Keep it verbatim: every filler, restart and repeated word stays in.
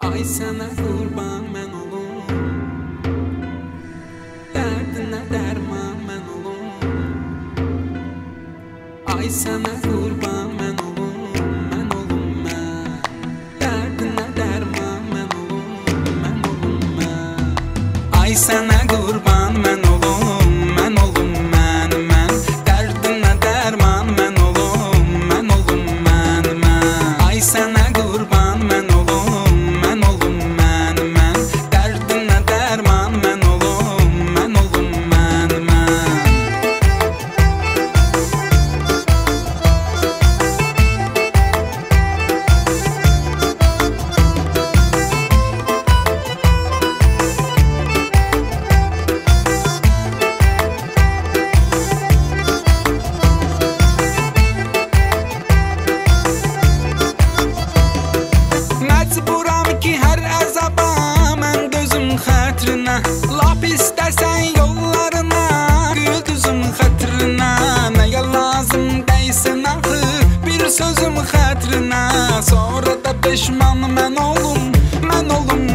Ay sana kurban mən olum, dərdinə dərman mən olum. Ay sana kurban mən olum, mən olum mən, dərdinə dərman mən olum, mən olum mən. Ay sana kurban mən olum, mən olum mən, mən, dərdinə dərman mən olum, mən olum mən, mən. Ay sana kurban mən olum, mən olum mən, mən, dərdinə dərman mən olum, mən olum mən, mən. Məcburam ki hər əzaba mən dözüm xətrinə, lap istəsən yollarına, güldüzüm xətrinə. Nəyə lazım dəysin axı bir sözüm xətrinə, sonra da peşman mən olum, mən olum